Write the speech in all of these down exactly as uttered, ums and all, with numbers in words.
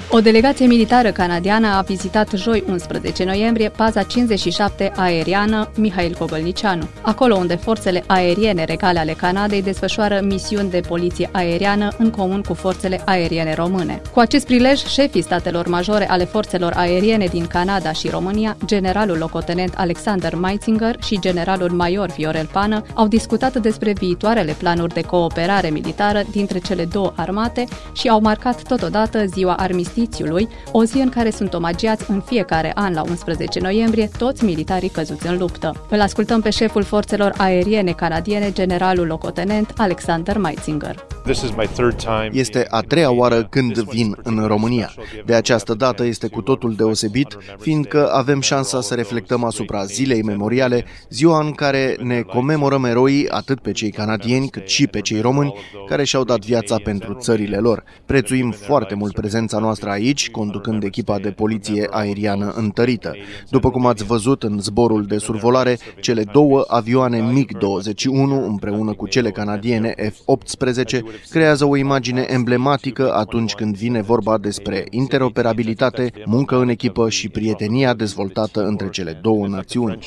O delegație militară canadiană a vizitat joi unsprezece noiembrie baza cincizeci și șapte aeriană Mihail Gogolnicianu, acolo unde forțele aeriene regale ale Canadei desfășoară misiuni de poliție aeriană în comun cu forțele aeriene române. Cu acest prilej, șefii statelor majore ale forțelor aeriene din Canada și România, generalul locotenent Alexander Meitzinger și generalul major Viorel Pană, au discutat despre viitoarele planuri de cooperare militară dintre cele două armate și au marcat totodată ziua armistițiului, o zi în care sunt omagiați în fiecare an la unsprezece noiembrie toți militarii căzuți în luptă. Îl ascultăm pe șeful forțelor aeriene canadiene, generalul locotenent Alexander Meitzinger. Este a treia oară când vin în România. De această dată este cu totul deosebit, fiindcă avem șansa să reflectăm asupra zilei memoriale, ziua în care ne comemorăm eroii atât pe cei canadieni cât și pe cei români care și-au dat viața pentru țările lor. Prețuim foarte mult prezența noastră aici, conducând echipa de poliție aeriană întărită. După cum ați văzut în zborul de survolare, cele două avioane MiG douăzeci și unu împreună cu cele canadiene F optsprezece creează o imagine emblematică atunci când vine vorba despre interoperabilitate, muncă în echipă și prietenia dezvoltată între cele două națiuni.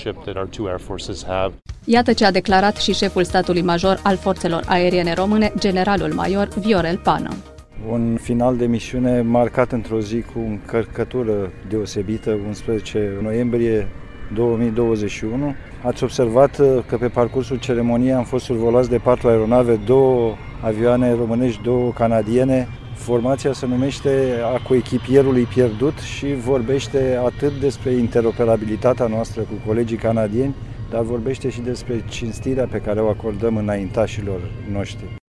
Iată ce a declarat și șeful statului major al forțelor aeriene române, generalul major Viorel Pană. Un final de misiune marcat într-o zi cu o încărcătură deosebită, unsprezece noiembrie două mii douăzeci și unu. Ați observat că pe parcursul ceremoniei am fost survolați de patru aeronave, două avioane românești, două canadiene. Formația se numește a coechipierului pierdut și vorbește atât despre interoperabilitatea noastră cu colegii canadieni, dar vorbește și despre cinstirea pe care o acordăm înaintașilor noștri.